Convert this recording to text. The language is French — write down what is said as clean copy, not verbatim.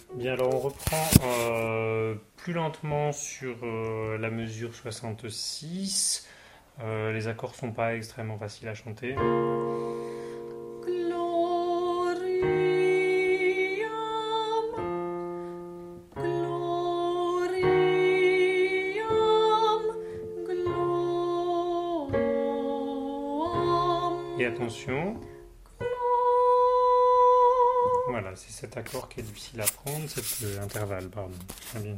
Bien, alors on reprend plus lentement sur la mesure 66. Les accords sont pas extrêmement faciles à chanter. Gloriam, gloriam, Et gloam, attention, gloam. voilà, c'est cet accord qui est difficile à prendre, cet intervalle, pardon. Très bien.